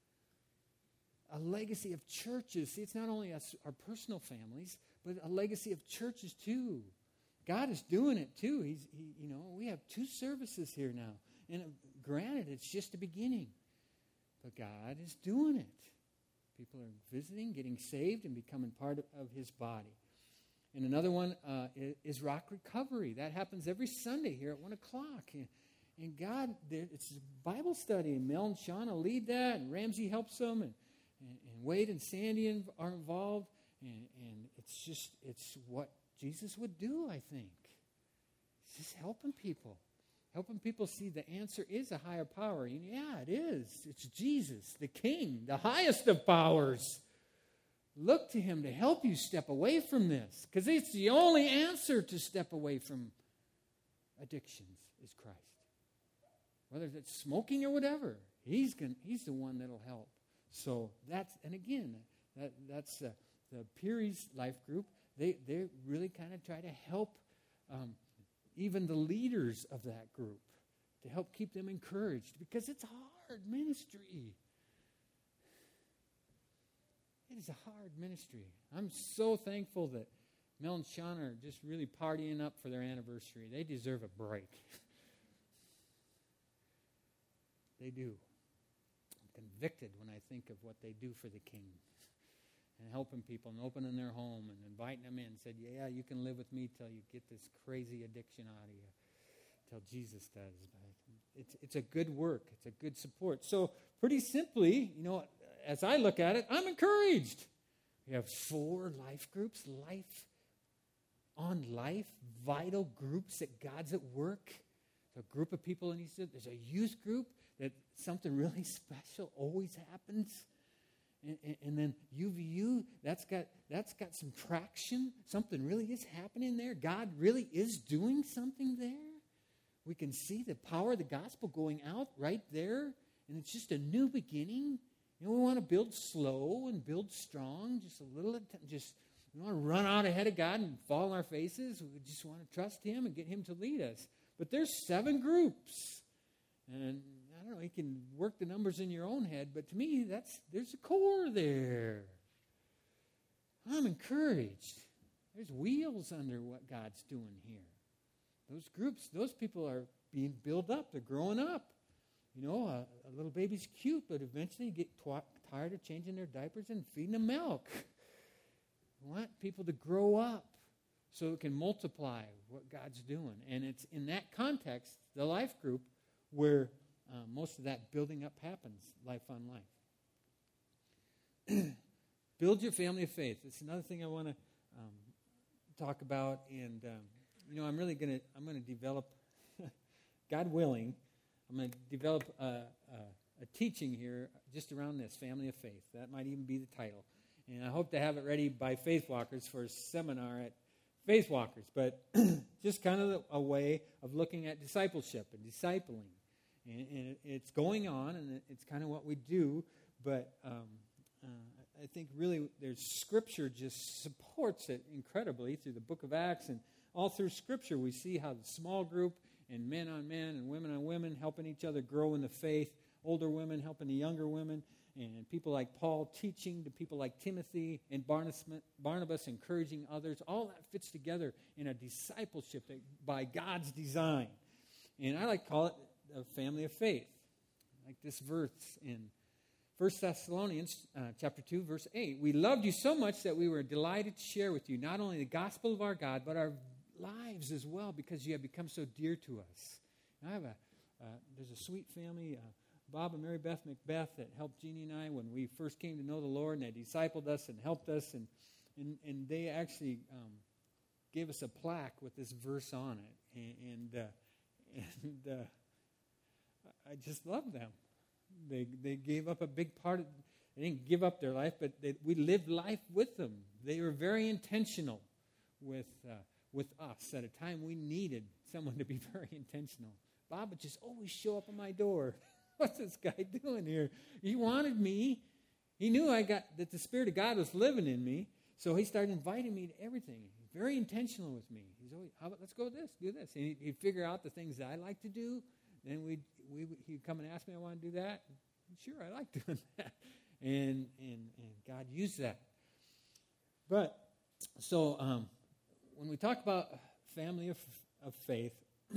A legacy of churches. See, it's not only us, our personal families, but a legacy of churches too. God is doing it too. He's, he, you know, we have two services here now. And granted, it's just the beginning. But God is doing it. People are visiting, getting saved, and becoming part of, of his body. And another one uh, is, is Rock Recovery. That happens every Sunday here at one o'clock. And, and God, it's a Bible study. And Mel and Shauna lead that, and Ramsey helps them, and, and, and Wade and Sandy are involved. And, and it's just, it's what Jesus would do, I think. It's just helping people. Helping people see the answer is a higher power. And yeah, it is. It's Jesus, the King, the highest of powers. Look to him to help you step away from this. Because it's the only answer to step away from addictions is Christ. Whether it's smoking or whatever, he's gonna, he's the one that'll help. So that's, and again, that that's uh, the Peary's life group. They, they really kind of try to help um, even the leaders of that group, to help keep them encouraged, because it's hard ministry. It is a hard ministry. I'm so thankful that Mel and Sean are just really partying up for their anniversary. They deserve a break. They do. I'm convicted when I think of what they do for the King. And helping people and opening their home and inviting them in. Said, yeah, you can live with me till you get this crazy addiction out of you. Till Jesus does. But it's, it's a good work. It's a good support. So pretty simply, you know, as I look at it, I'm encouraged. We have four life groups, life on life, vital groups that God's at work. A group of people in each, there's a youth group that something really special always happens. And, and, and then U V U, that's got that's got some traction. Something really is happening there. God really is doing something there. We can see the power of the gospel going out right there. And it's just a new beginning. You know, we want to build slow and build strong, just a little, just we want to run out ahead of God and fall on our faces. We just want to trust Him and get Him to lead us. But there's seven groups. And I don't know, you can work the numbers in your own head, but to me, that's there's a core there. I'm encouraged. There's wheels under what God's doing here. Those groups, those people are being built up. They're growing up. You know, a, a little baby's cute, but eventually you get tw- tired of changing their diapers and feeding them milk. We want people to grow up so it can multiply what God's doing. And it's in that context, the life group, where uh, most of that building up happens, life on life. Build your family of faith. It's another thing I want to um, talk about. And, um, you know, I'm really going to, I'm going to develop, God willing, I'm going to develop a, a, a teaching here just around this, family of faith. That might even be the title. And I hope to have it ready by Faith Walkers for a seminar at Faith Walkers. But just kind of a way of looking at discipleship and discipling. And, and it's going on, and it's kind of what we do. But um, uh, I think really there's Scripture just supports it incredibly through the book of Acts. And all through Scripture we see how the small group and men on men and women on women helping each other grow in the faith, older women helping the younger women, and people like Paul teaching to people like Timothy, and Barnabas, Barnabas encouraging others. All that fits together in a discipleship that, by God's design. And I like to call it a family of faith. Like this verse in First Thessalonians uh, chapter two, verse eight. We loved you so much that we were delighted to share with you not only the gospel of our God, but our lives as well, because you have become so dear to us. I have a, uh, there's a sweet family, uh, Bob and Mary Beth Macbeth, that helped Jeannie and I when we first came to know the Lord, and they discipled us and helped us, and and, and they actually um, gave us a plaque with this verse on it, and and, uh, and uh, I just love them. They they gave up a big part of, they didn't give up their life, but they, we lived life with them. They were very intentional with uh, with us at a time we needed someone to be very intentional. Bob would just always show up at my door. What's this guy doing here? He wanted me. He knew I got that the Spirit of God was living in me, so he started inviting me to everything. He's very intentional with me. He's always, how about, let's go this, do this. And he'd, he'd figure out the things that I like to do. Then we'd, we, he'd come and ask me, I want to do that. Sure, I like doing that. And, and, and God used that. But, so, um, when we talk about family of, of faith,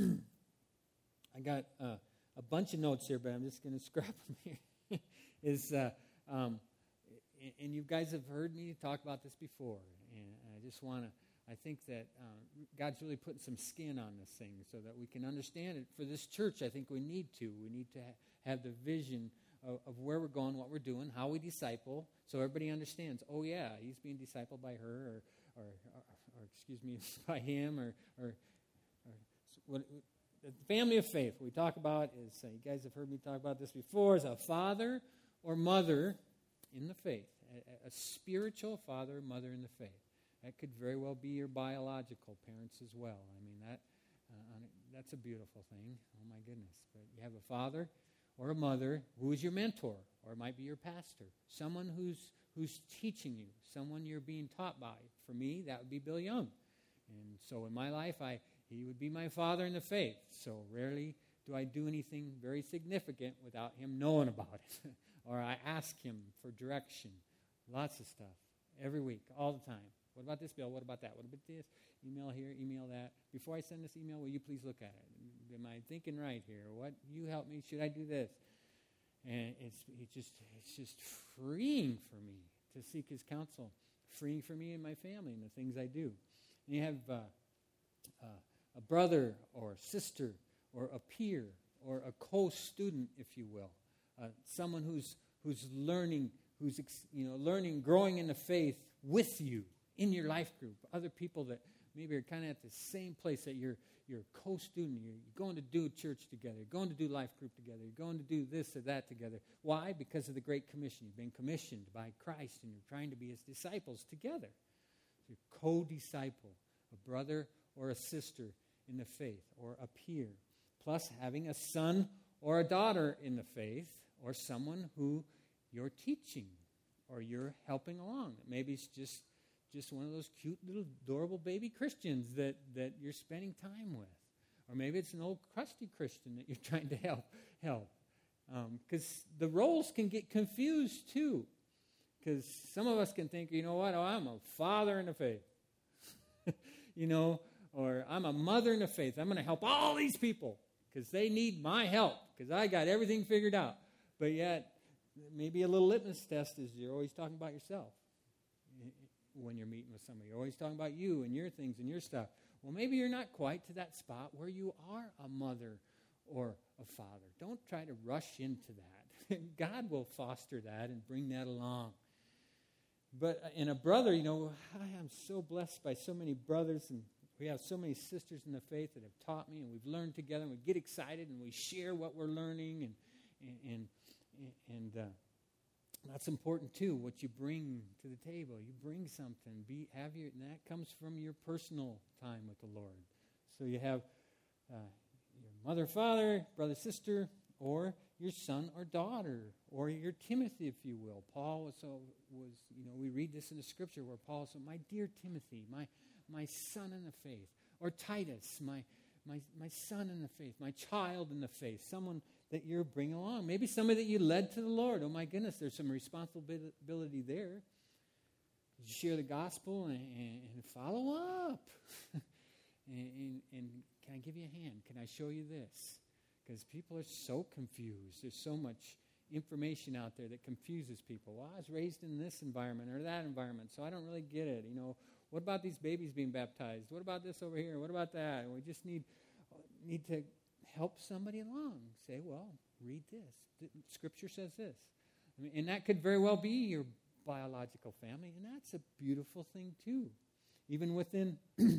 I got uh, a bunch of notes here, but I'm just going to scrap them here. Is uh, um, and you guys have heard me talk about this before, and I just want to. I think that um, God's really putting some skin on this thing so that we can understand it. For this church, I think we need to. We need to ha- have the vision of, of where we're going, what we're doing, how we disciple, so everybody understands. Oh yeah, he's being discipled by her, or or. or or excuse me, by him, or, or, or what, the family of faith we talk about is, uh, you guys have heard me talk about this before, is a father or mother in the faith, a, a spiritual father or mother in the faith. That could very well be your biological parents as well. I mean, that uh, that's a beautiful thing. Oh my goodness. But you have a father or a mother who is your mentor, or it might be your pastor, someone who's who's teaching you, someone you're being taught by. For me, that would be Bill Young. And so in my life, I he would be my father in the faith. So rarely do I do anything very significant without him knowing about it. Or I ask him for direction. Lots of stuff. Every week, all the time. What about this, Bill? What about that? What about this? Email here, email that. Before I send this email, will you please look at it? Am I thinking right here? What? You help me. Should I do this? And it's, it's just it's just freeing for me to seek his counsel, freeing for me and my family and the things I do. And you have uh, uh, a brother or sister or a peer or a co-student, if you will, uh, someone who's who's learning, who's you know learning, growing in the faith with you in your life group. Other people that maybe are kind of at the same place that you're you're a co-student. You're, you're going to do church together. You're going to do life group together. You're going to do this or that together. Why? Because of the Great Commission. You've been commissioned by Christ, and you're trying to be his disciples together. So you're co-disciple, a brother or a sister in the faith, or a peer. Plus having a son or a daughter in the faith, or someone who you're teaching or you're helping along. Maybe it's just Just one of those cute little adorable baby Christians that, that you're spending time with. Or maybe it's an old crusty Christian that you're trying to help. help. Because um, the roles can get confused too. Because some of us can think, you know what, oh, I'm a father in the faith. you know, or I'm a mother in the faith. I'm going to help all these people because they need my help because I got everything figured out. But yet, maybe a little litmus test is you're always talking about yourself. When you're meeting with somebody, you're always talking about you and your things and your stuff. Well, maybe you're not quite to that spot where you are a mother or a father. Don't try to rush into that. God will foster that and bring that along. But in a brother, you know, I am so blessed by so many brothers, and we have so many sisters in the faith that have taught me, and we've learned together, and we get excited, and we share what we're learning, and and and, and uh, that's important too. What you bring to the table, you bring something. Be have your, and that comes from your personal time with the Lord. So you have uh, your mother, father, brother, sister, or your son or daughter, or your Timothy, if you will. Paul was, so, was you know, we read this in the Scripture where Paul said, "My dear Timothy, my my son in the faith," or Titus, my my my son in the faith, my child in the faith, someone that you're bringing along. Maybe somebody that you led to the Lord. Oh my goodness, there's some responsibility there. You share the gospel and, and, and follow up. and, and, and can I give you a hand? Can I show you this? Because people are so confused. There's so much information out there that confuses people. Well, I was raised in this environment or that environment, so I don't really get it. You know, what about these babies being baptized? What about this over here? What about that? We just need need to help somebody along. Say, well, read this. Scripture says this. I mean, and that could very well be your biological family, and that's a beautiful thing too. Even within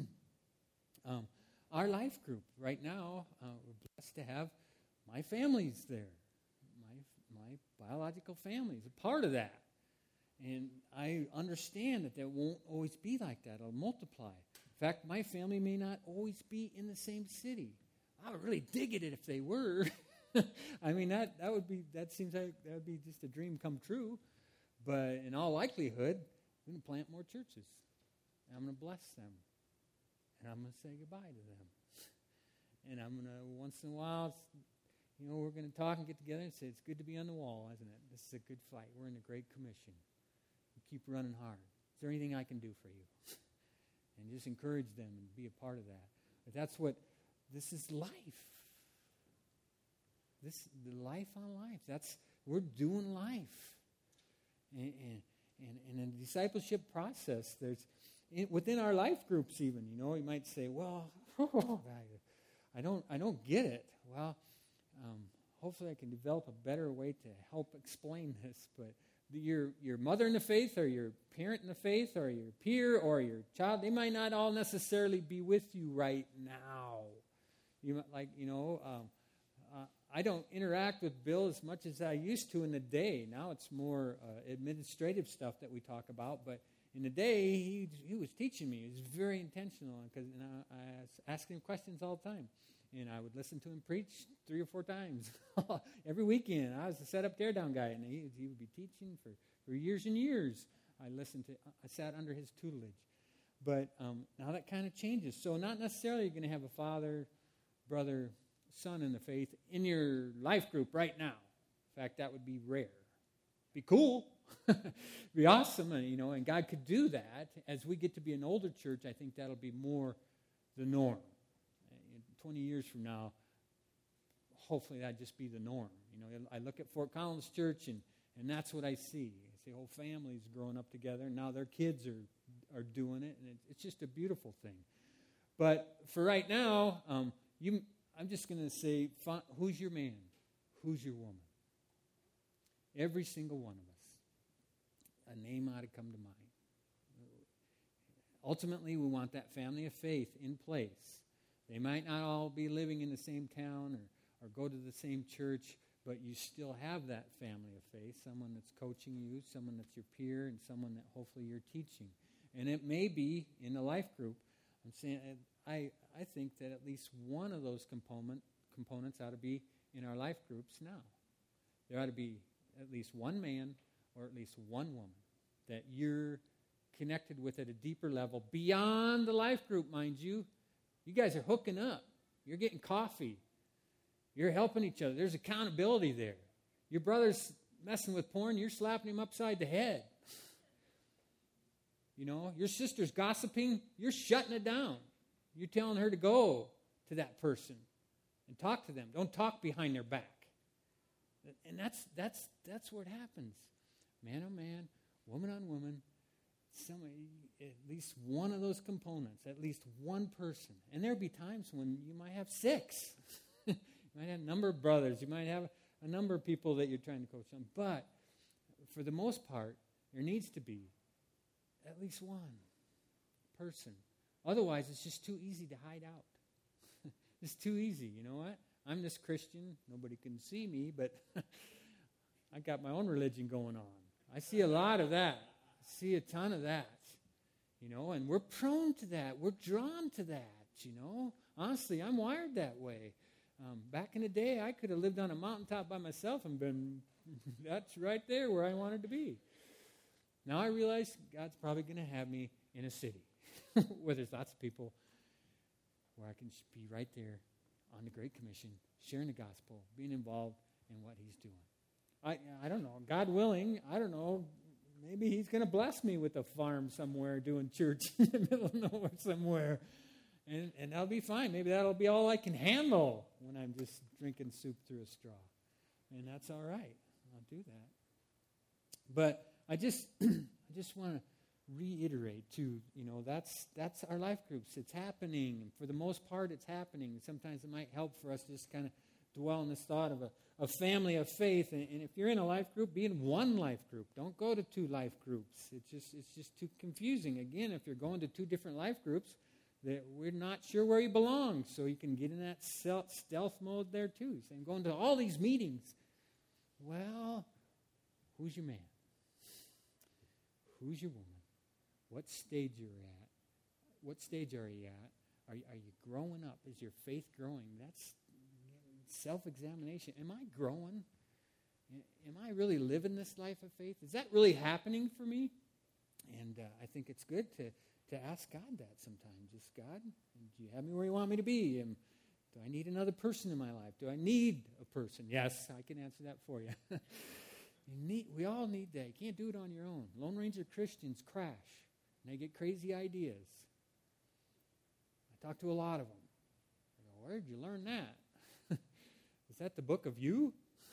um, our life group right now, uh, we're blessed to have my family's there. My my biological family is a part of that. And I understand that that won't always be like that. It'll multiply. In fact, my family may not always be in the same city. I would really dig at it if they were. I mean, that, that would be, that seems like that would be just a dream come true. But in all likelihood, we're going to plant more churches. And I'm going to bless them. And I'm going to say goodbye to them. And I'm going to, once in a while, you know, we're going to talk and get together and say, it's good to be on the wall, isn't it? This is a good fight. We're in a great commission. We keep running hard. Is there anything I can do for you? And just encourage them and be a part of that. But that's what, this is life. This the life on life. That's, we're doing life. And, and, and, and in the discipleship process, there's, in, within our life groups even, you know, you might say, well, I don't, I don't get it. Well, um, hopefully I can develop a better way to help explain this, but your your mother in the faith or your parent in the faith or your peer or your child, they might not all necessarily be with you right now. You might, like, you know, um, uh, I don't interact with Bill as much as I used to in the day. Now it's more uh, administrative stuff that we talk about, but in the day, he, he was teaching me. He was very intentional, because I, I was asking him questions all the time. And I would listen to him preach three or four times every weekend. I was the set-up teardown guy, and he, he would be teaching for, for years and years. I listened to, I sat under his tutelage. But um, now that kind of changes. So not necessarily you're going to have a father, brother, son in the faith in your life group right now. In fact, that would be rare. Be cool. Be awesome, and, you know, and God could do that. As we get to be an older church, I think that'll be more the norm. twenty years from now, hopefully that'd just be the norm. You know, I look at Fort Collins Church, and, and that's what I see. I see whole families growing up together, and now their kids are, are doing it, and it, it's just a beautiful thing. But for right now, um, you, I'm just going to say, who's your man? Who's your woman? Every single one of us. A name ought to come to mind. Ultimately, we want that family of faith in place. They might not all be living in the same town or, or go to the same church, but you still have that family of faith, someone that's coaching you, someone that's your peer, and someone that hopefully you're teaching. And it may be in the life group. I'm saying I, I think that at least one of those component, components ought to be in our life groups now. There ought to be at least one man or at least one woman that you're connected with at a deeper level, beyond the life group, mind you. You guys are hooking up. You're getting coffee. You're helping each other. There's accountability there. Your brother's messing with porn, you're slapping him upside the head. You know, your sister's gossiping, you're shutting it down. You're telling her to go to that person and talk to them. Don't talk behind their back. And that's that's that's where it happens. Man on man, woman on woman, somebody, at least one of those components, at least one person. And there'll be times when you might have six. You might have a number of brothers. You might have a number of people that you're trying to coach on. But for the most part, there needs to be at least one person. Otherwise, it's just too easy to hide out. It's too easy. You know what? I'm this Christian. Nobody can see me, but I got my own religion going on. I see a lot of that. I see a ton of that. You know, and we're prone to that. We're drawn to that, you know. Honestly, I'm wired that way. Um, back in the day, I could have lived on a mountaintop by myself and been, that's right there where I wanted to be. Now I realize God's probably going to have me in a city where there's lots of people, where I can be right there on the Great Commission, sharing the gospel, being involved in what he's doing. I I don't know. God willing, I don't know, maybe he's going to bless me with a farm somewhere doing church in the middle of nowhere somewhere. And, and that'll be fine. Maybe that'll be all I can handle when I'm just drinking soup through a straw. And that's all right. I'll do that. But I just I just want to reiterate too, you know, that's that's our life groups. It's happening. And for the most part, it's happening. And sometimes it might help for us to just kind of dwell on this thought of a, a family of faith. And, and if you're in a life group, be in one life group. Don't go to two life groups. It's just it's just too confusing. Again, if you're going to two different life groups, that we're not sure where you belong. So you can get in that stealth mode there too. Saying, going to all these meetings. Well, who's your man? Who's your woman? What stage you're at? What stage are you at? Are you, are you growing up? Is your faith growing? That's self-examination. Am I growing? Am I really living this life of faith? Is that really happening for me? And uh, I think it's good to, to ask God that sometimes. Just, God, do you have me where you want me to be? And do I need another person in my life? Do I need a person? Yes, I can answer that for you. You need, we all need that. You can't do it on your own. Lone Ranger Christians crash, and they get crazy ideas. I talk to a lot of them. I go, where did you learn that? Is that the book of you?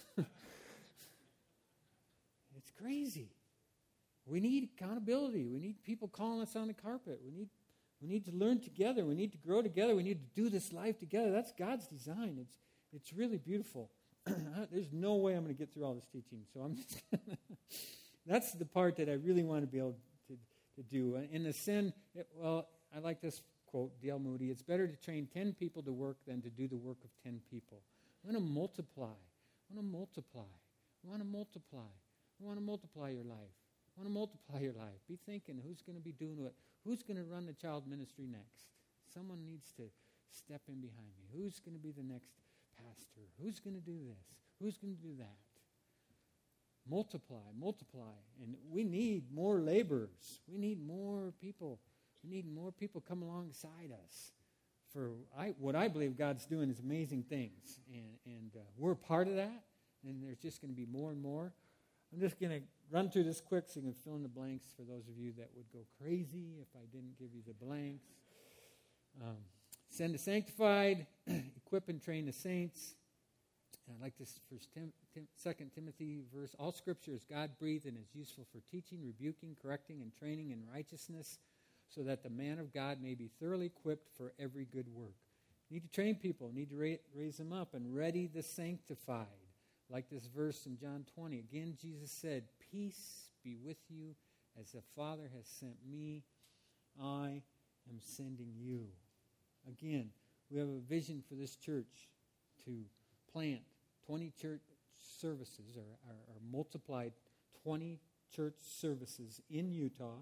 It's crazy. We need accountability. We need people calling us on the carpet. We need, we need to learn together. We need to grow together. We need to do this life together. That's God's design. It's, it's really beautiful. There's no way I'm going to get through all this teaching, so I'm just gonna that's the part that I really want to be able to, to do. In the sin, it, well, I like this quote, D L Moody, it's better to train ten people to work than to do the work of ten people. I want to multiply. I want to multiply. I want to multiply. I want to multiply your life. I want to multiply your life. Be thinking, who's going to be doing what? Who's going to run the child ministry next? Someone needs to step in behind me. Who's going to be the next pastor? Who's going to do this? Who's going to do that? Multiply, multiply. And we need more laborers. We need more people. We need more people come alongside us. For I, what I believe God's doing is amazing things. And, and uh, we're a part of that. And there's just going to be more and more. I'm just going to run through this quick so you can fill in the blanks for those of you that would go crazy if I didn't give you the blanks. Um, Send the sanctified, equip and train the saints. And I like this first Tim, Tim, Second Timothy verse. All Scripture is God-breathed and is useful for teaching, rebuking, correcting, and training in righteousness, so that the man of God may be thoroughly equipped for every good work. You need to train people. You need to ra- raise them up and ready the sanctified. Like this verse in John twenty. Again, Jesus said, peace be with you as the Father has sent me. I am sending you. Again, we have a vision for this church to plant twenty church services or, or, or multiplied twenty church services in Utah.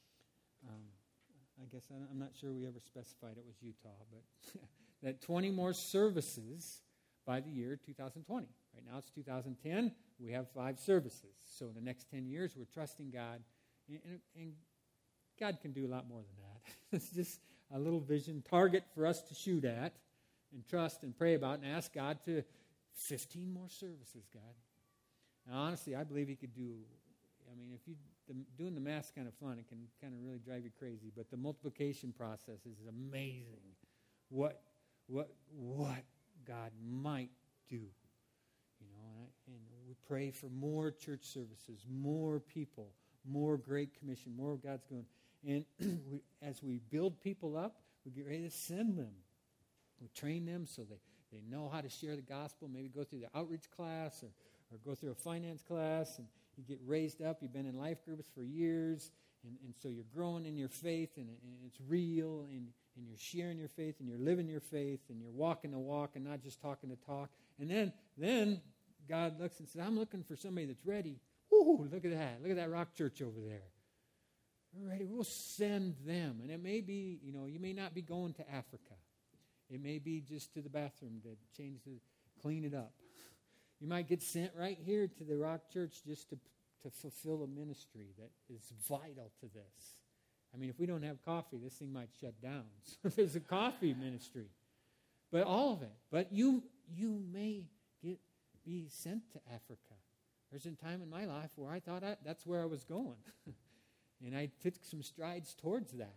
Um, I guess I'm not sure we ever specified it was Utah, but that twenty more services by the year two thousand twenty. Right now it's two thousand ten. We have five services. So in the next ten years, we're trusting God. And, and, and God can do a lot more than that. It's just a little vision, target for us to shoot at and trust and pray about and ask God to, fifteen more services, God. Now, honestly, I believe he could do, I mean, if you, the, doing the math's kind of fun. It can kind of really drive you crazy. But the multiplication process is amazing. What, what, what God might do. You know, and, I, and we pray for more church services, more people, more Great Commission, more of God's going. And we, as we build people up, we get ready to send them. We train them so they, they know how to share the gospel, maybe go through the outreach class or, or go through a finance class, and you get raised up. You've been in life groups for years, and, and so you're growing in your faith, and, and it's real, and, and you're sharing your faith, and you're living your faith, and you're walking the walk and not just talking the talk. And then, then God looks and says, I'm looking for somebody that's ready. Ooh, look at that. Look at that rock church over there. We're ready. We'll send them. And it may be, you know, you may not be going to Africa. It may be just to the bathroom to change the, clean it up. You might get sent right here to the Rock Church just to, to fulfill a ministry that is vital to this. I mean, if we don't have coffee, this thing might shut down. So there's a coffee ministry. But all of it. But you you may get be sent to Africa. There's a time in my life where I thought I, that's where I was going. And I took some strides towards that.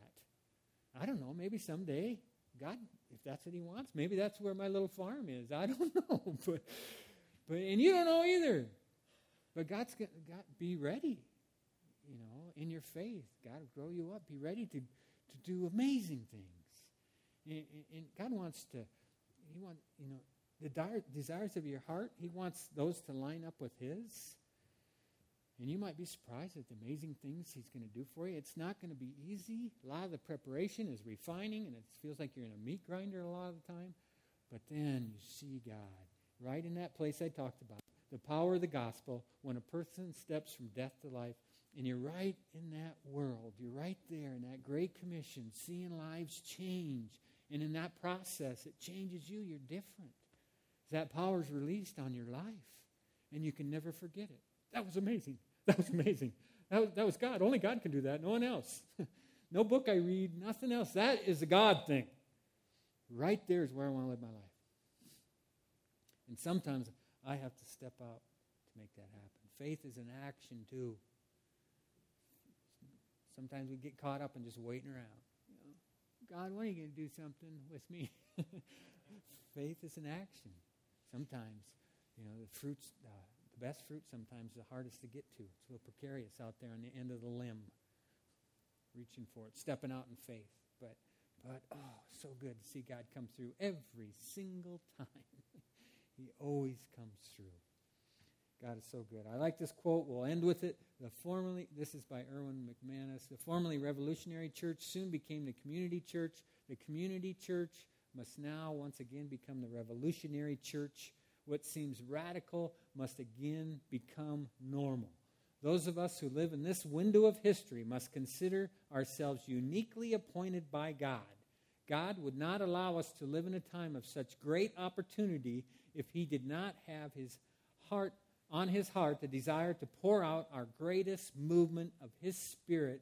I don't know, maybe someday, God, if that's what he wants, maybe that's where my little farm is. I don't know. But, but and you don't know either. But God's got, got be ready, you know, in your faith. God will grow you up. Be ready to, to do amazing things. And, and God wants to, he wants, you know, the dire, desires of your heart, he wants those to line up with his. And you might be surprised at the amazing things he's going to do for you. It's not going to be easy. A lot of the preparation is refining, and it feels like you're in a meat grinder a lot of the time. But then you see God right in that place I talked about. The power of the gospel, when a person steps from death to life, and you're right in that world. You're right there in that great commission, seeing lives change. And in that process, it changes you. You're different. That power is released on your life, and you can never forget it. That was amazing. That was amazing. That was, that was God. Only God can do that. No one else. No book I read, nothing else. That is a God thing. Right there is where I want to live my life. And sometimes I have to step out to make that happen. Faith is an action too. Sometimes we get caught up in just waiting around. You know, God, when are you going to do something with me? Faith is an action. Sometimes, you know, the fruits, uh, the best fruit sometimes the hardest to get to. It's a little precarious out there on the end of the limb, reaching for it, stepping out in faith. But, but oh, so good to see God come through every single time. He always comes through. God is so good. I like this quote. We'll end with it. The formerly, this is by Erwin McManus. The formerly revolutionary church soon became the community church. The community church must now once again become the revolutionary church. What seems radical must again become normal. Those of us who live in this window of history must consider ourselves uniquely appointed by God. God would not allow us to live in a time of such great opportunity if he did not have his heart on his heart the desire to pour out our greatest movement of his Spirit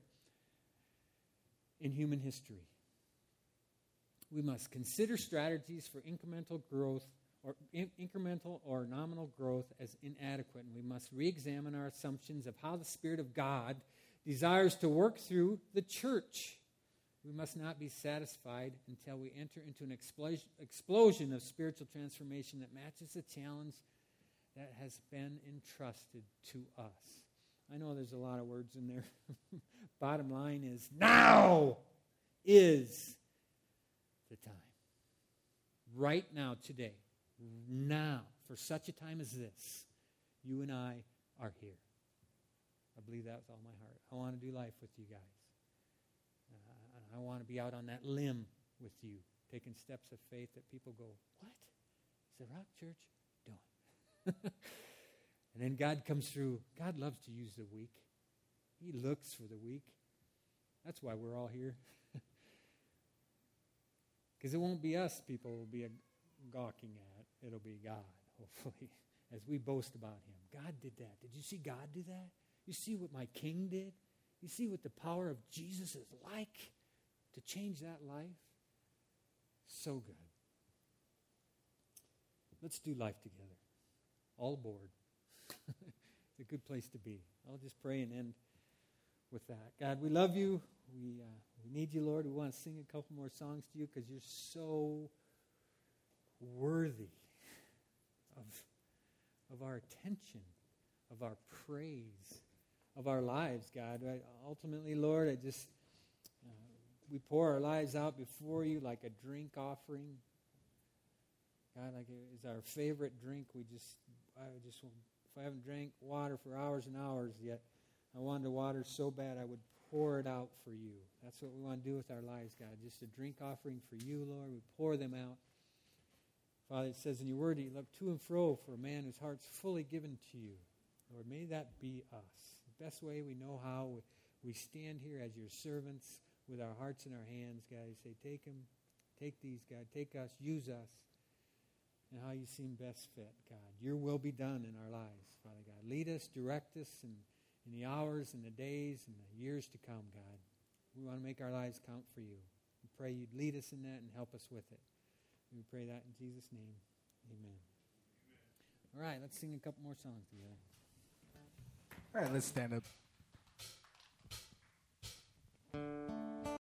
in human history. We must consider strategies for incremental growth or in, incremental or nominal growth as inadequate, and we must re-examine our assumptions of how the Spirit of God desires to work through the church. We must not be satisfied until we enter into an explosion, explosion of spiritual transformation that matches the challenge that has been entrusted to us. I know there's a lot of words in there. Bottom line is, now is the time. Right now, today, now, for such a time as this, you and I are here. I believe that with all my heart. I want to do life with you guys. Uh, I want to be out on that limb with you, taking steps of faith that people go, what is the Rock Church doing? And then God comes through. God loves to use the weak. He looks for the weak. That's why we're all here. Because it won't be us people will be a gawking at. It'll be God, hopefully, as we boast about him. God did that. Did you see God do that? You see what my King did? You see what the power of Jesus is like to change that life? So good. Let's do life together. All aboard. It's a good place to be. I'll just pray and end with that. God, we love you. We uh, we need you, Lord. We want to sing a couple more songs to you because you're so worthy of, of our attention, of our praise, of our lives, God. Right? Ultimately, Lord, I just uh, we pour our lives out before you like a drink offering. God, like it is our favorite drink. We just, I just, if I haven't drank water for hours and hours yet, I wanted water so bad I would pour it out for you. That's what we want to do with our lives, God. Just a drink offering for you, Lord. We pour them out. Father, it says in your word, you look to and fro for a man whose heart's fully given to you. Lord, may that be us. The best way we know how, we, we stand here as your servants with our hearts in our hands, God. You say, take them, take these, God. Take us, use us, and how you seem best fit, God. Your will be done in our lives, Father God. Lead us, direct us in, in the hours and the days and the years to come, God. We want to make our lives count for you. We pray you'd lead us in that and help us with it. We pray that in Jesus' name. Amen. Amen. All right, let's sing a couple more songs together. All right, let's stand up.